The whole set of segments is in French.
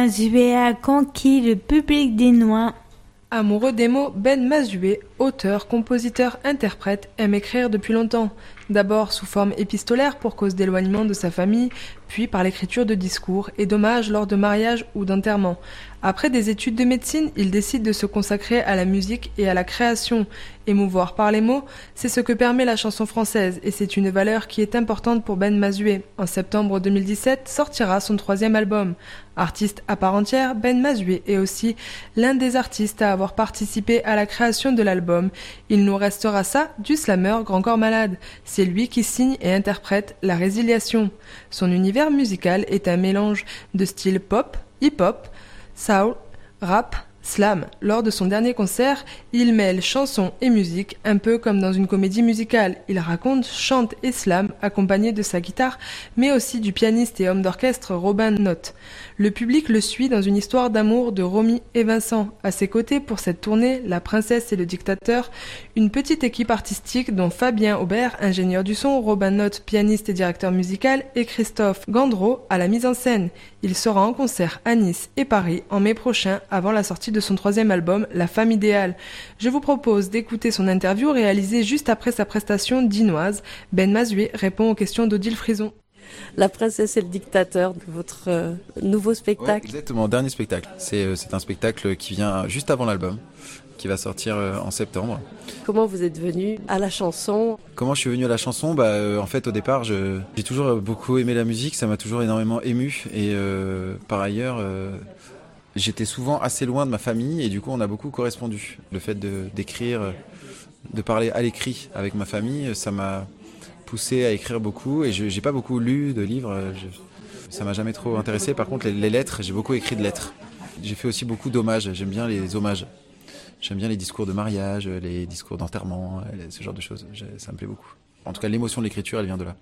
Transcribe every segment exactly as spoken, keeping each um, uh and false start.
Mazué a conquis le public dinois. Amoureux des mots, Ben Mazué, auteur, compositeur, interprète, aime écrire depuis longtemps. D'abord sous forme épistolaire pour cause d'éloignement de sa famille, puis par l'écriture de discours et d'hommages lors de mariages ou d'enterrements. Après des études de médecine, il décide de se consacrer à la musique et à la création. Émouvoir par les mots, c'est ce que permet la chanson française et c'est une valeur qui est importante pour Ben Mazué. En septembre deux mille dix-sept sortira son troisième album. Artiste à part entière, Ben Mazué est aussi l'un des artistes à avoir participé à la création de l'album. Il nous restera ça du slammer Grand Corps Malade. C'est lui qui signe et interprète La Résiliation. Son univers musical est un mélange de styles pop, hip-hop, soul, rap, slam. Lors de son dernier concert, il mêle chanson et musique, un peu comme dans une comédie musicale. Il raconte, chante et slam, accompagné de sa guitare, mais aussi du pianiste et homme d'orchestre Robin Notte. Le public le suit dans une histoire d'amour de Romy et Vincent. À ses côtés pour cette tournée, La Princesse et le Dictateur, une petite équipe artistique dont Fabien Aubert, ingénieur du son, Robin Notte, pianiste et directeur musical, et Christophe Gandreau à la mise en scène. Il sera en concert à Nice et Paris en mai prochain avant la sortie de son troisième album, La Femme Idéale. Je vous propose d'écouter son interview réalisée juste après sa prestation dinoise. Ben Mazué répond aux questions d'Odile Frison. La Princesse et le Dictateur, votre euh, nouveau spectacle. Ouais, exactement, dernier spectacle. C'est, euh, c'est un spectacle qui vient juste avant l'album, qui va sortir euh, en septembre. Comment vous êtes venu à la chanson ? Comment je suis venu à la chanson ? Bah, euh, en fait, au départ, je, j'ai toujours beaucoup aimé la musique, ça m'a toujours énormément ému. Et euh, par ailleurs, euh, j'étais souvent assez loin de ma famille et du coup, on a beaucoup correspondu. Le fait de, d'écrire, de parler à l'écrit avec ma famille, ça m'a poussé à écrire beaucoup et je j'ai pas beaucoup lu de livres, je, ça m'a jamais trop intéressé. Par contre les, les lettres, j'ai beaucoup écrit de lettres. J'ai fait aussi beaucoup d'hommages, j'aime bien les hommages. J'aime bien les discours de mariage, les discours d'enterrement, ce genre de choses, ça me plaît beaucoup. En tout cas l'émotion de l'écriture, elle vient de là.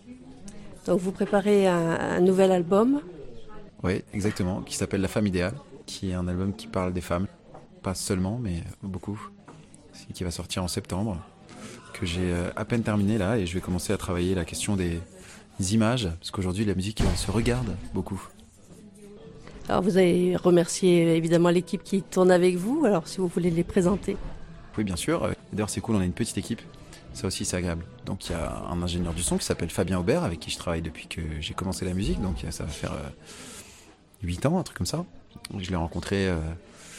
Donc vous préparez un, un nouvel album ? Oui, exactement, qui s'appelle La Femme Idéale, qui est un album qui parle des femmes, pas seulement mais beaucoup, qui va sortir en septembre, que j'ai à peine terminé là et je vais commencer à travailler la question des images parce qu'aujourd'hui la musique se regarde beaucoup. Alors vous avez remercié évidemment l'équipe qui tourne avec vous, alors si vous voulez les présenter. Oui bien sûr, d'ailleurs c'est cool, on a une petite équipe, ça aussi c'est agréable. Donc il y a un ingénieur du son qui s'appelle Fabien Aubert avec qui je travaille depuis que j'ai commencé la musique, donc ça va faire huit ans, un truc comme ça. Je l'ai rencontré... Euh,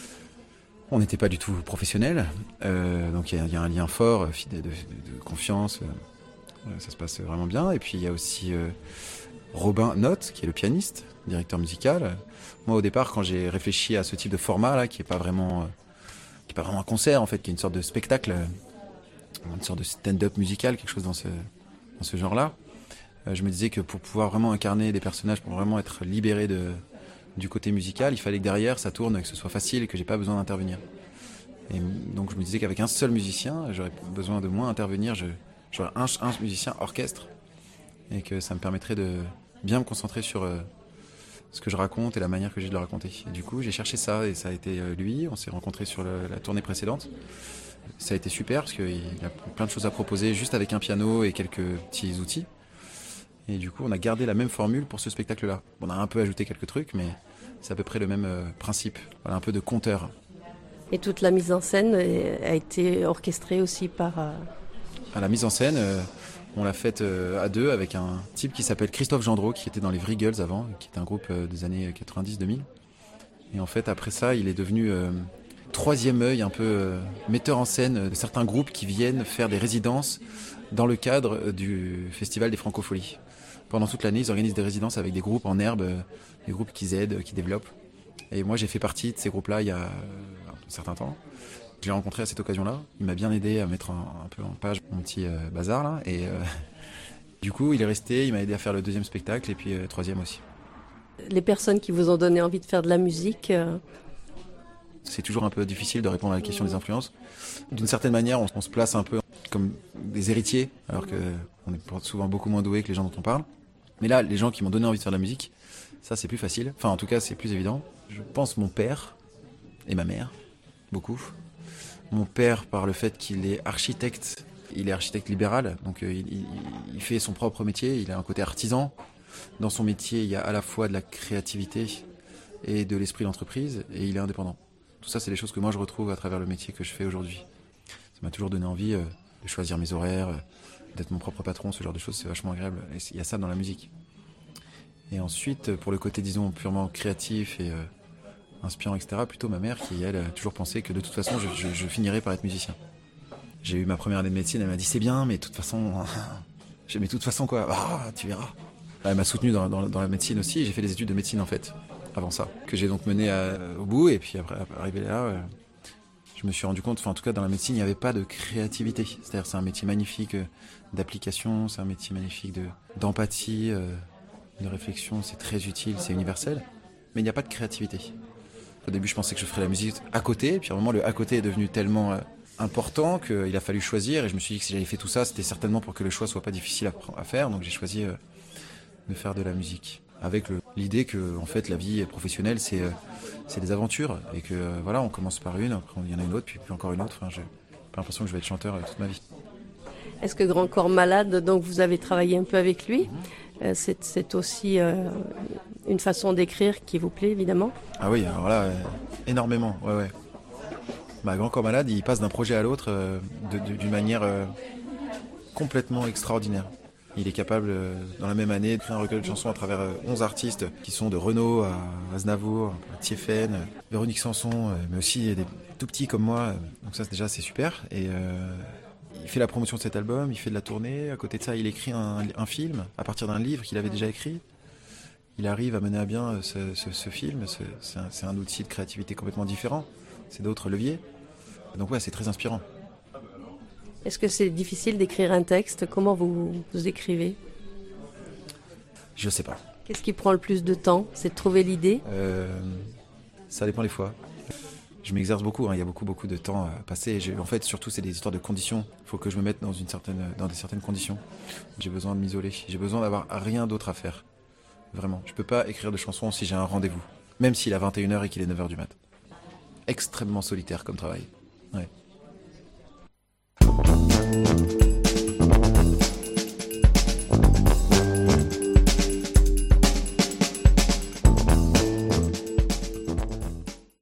On n'était pas du tout professionnels, euh, donc il y, y a un lien fort, de, de, de confiance, euh, ça se passe vraiment bien. Et puis il y a aussi euh, Robin Notte, qui est le pianiste, directeur musical. Moi au départ, quand j'ai réfléchi à ce type de format là, qui est pas vraiment, euh, qui est pas vraiment un concert en fait, qui est une sorte de spectacle, euh, une sorte de stand-up musical, quelque chose dans ce, dans ce genre-là, euh, je me disais que pour pouvoir vraiment incarner des personnages, pour vraiment être libéré de du côté musical, il fallait que derrière ça tourne, que ce soit facile et que j'ai pas besoin d'intervenir. Et donc je me disais qu'avec un seul musicien, j'aurais besoin de moins intervenir, je, j'aurais un, un musicien orchestre et que ça me permettrait de bien me concentrer sur euh, ce que je raconte et la manière que j'ai de le raconter. Et du coup j'ai cherché ça et ça a été euh, lui, on s'est rencontrés sur le, la tournée précédente. Ça a été super parce qu'il a plein de choses à proposer juste avec un piano et quelques petits outils. Et du coup, on a gardé la même formule pour ce spectacle-là. On a un peu ajouté quelques trucs, mais c'est à peu près le même euh, principe. Voilà, un peu de conteur. Et toute la mise en scène a été orchestrée aussi par... Euh... À la mise en scène, euh, on l'a faite euh, à deux avec un type qui s'appelle Christophe Gandreau, qui était dans les Vrigels avant, qui était un groupe euh, des années quatre-vingt-dix deux mille. Et en fait, après ça, il est devenu euh, troisième œil, un peu euh, metteur en scène de certains groupes qui viennent faire des résidences dans le cadre du Festival des Francopholies. Pendant toute l'année, ils organisent des résidences avec des groupes en herbe, des groupes qu'ils aident, qui développent. Et moi, j'ai fait partie de ces groupes-là il y a un certain temps. Je l'ai rencontré à cette occasion-là. Il m'a bien aidé à mettre un, un peu en page mon petit euh, bazar là. Et euh, du coup, il est resté, il m'a aidé à faire le deuxième spectacle et puis le euh, troisième aussi. Les personnes qui vous ont donné envie de faire de la musique... Euh... C'est toujours un peu difficile de répondre à la question des influences. D'une certaine manière, on, on se place un peu comme des héritiers, alors qu'on est souvent beaucoup moins doués que les gens dont on parle. Mais là, les gens qui m'ont donné envie de faire de la musique, ça c'est plus facile. Enfin, en tout cas, c'est plus évident. Je pense mon père et ma mère, beaucoup. Mon père, par le fait qu'il est architecte, il est architecte libéral, donc euh, il, il, il fait son propre métier, il a un côté artisan. Dans son métier, il y a à la fois de la créativité, et de l'esprit d'entreprise, et il est indépendant. Tout ça, c'est des choses que moi je retrouve à travers le métier que je fais aujourd'hui. Ça m'a toujours donné envie euh, de choisir mes horaires, euh, d'être mon propre patron, ce genre de choses, c'est vachement agréable. Et il y a ça dans la musique. Et ensuite, pour le côté, disons, purement créatif et euh, inspirant, et cetera, plutôt ma mère qui, elle, a toujours pensé que de toute façon, je, je, je finirais par être musicien. J'ai eu ma première année de médecine, elle m'a dit c'est bien, mais de toute façon, j'ai mais de toute façon quoi, ah, tu verras. Elle m'a soutenu dans, dans, dans la médecine aussi, j'ai fait des études de médecine en fait, avant ça, que j'ai donc mené à, au bout, et puis après, arrivé là, euh, je me suis rendu compte, enfin en tout cas dans la médecine, il n'y avait pas de créativité. C'est-à-dire c'est un métier magnifique euh, d'application, c'est un métier magnifique de, d'empathie, euh, de réflexion, c'est très utile, c'est universel, mais il n'y a pas de créativité. Au début, je pensais que je ferais la musique à côté, et puis à un moment, le à côté est devenu tellement euh, important qu'il a fallu choisir, et je me suis dit que si j'avais fait tout ça, c'était certainement pour que le choix soit pas difficile à, à faire, donc j'ai choisi euh, de faire de la musique. Avec le, l'idée que en fait, la vie professionnelle, c'est, euh, c'est des aventures, et que euh, voilà, on commence par une, après il y en a une autre, puis, puis encore une autre. Enfin, j'ai pas l'impression que je vais être chanteur euh, toute ma vie. Est-ce que Grand Corps Malade, donc vous avez travaillé un peu avec lui, euh, c'est, c'est aussi euh, une façon d'écrire qui vous plaît, évidemment? Ah oui, alors là, euh, énormément, ouais, ouais. Bah, Grand Corps Malade, il passe d'un projet à l'autre euh, de, de, d'une manière euh, complètement extraordinaire. Il est capable, euh, dans la même année, de créer un recueil de chansons à travers euh, onze artistes qui sont de Renaud à Aznavour, à Thiéfaine, euh, Véronique Sanson, euh, mais aussi des tout petits comme moi. Donc ça, c'est, déjà, c'est super. Et euh, il fait la promotion de cet album, il fait de la tournée. À côté de ça, il écrit un, un film à partir d'un livre qu'il avait déjà écrit. Il arrive à mener à bien ce, ce, ce film. Ce, c'est, un, c'est un outil de créativité complètement différent. C'est d'autres leviers. Donc ouais, c'est très inspirant. Est-ce que c'est difficile d'écrire un texte? Comment vous, vous écrivez? Je sais pas. Qu'est-ce qui prend le plus de temps? C'est de trouver l'idée? euh, Ça dépend des fois. Je m'exerce beaucoup, hein. Il y a beaucoup beaucoup de temps à passer. J'ai, en fait, surtout, c'est des histoires de conditions. Il faut que je me mette dans, une certaine, dans des certaines conditions. J'ai besoin de m'isoler. J'ai besoin d'avoir rien d'autre à faire. Vraiment. Je peux pas écrire de chansons si j'ai un rendez-vous. Même s'il est à vingt et une heures et qu'il est neuf heures du mat'. Extrêmement solitaire comme travail. Ouais.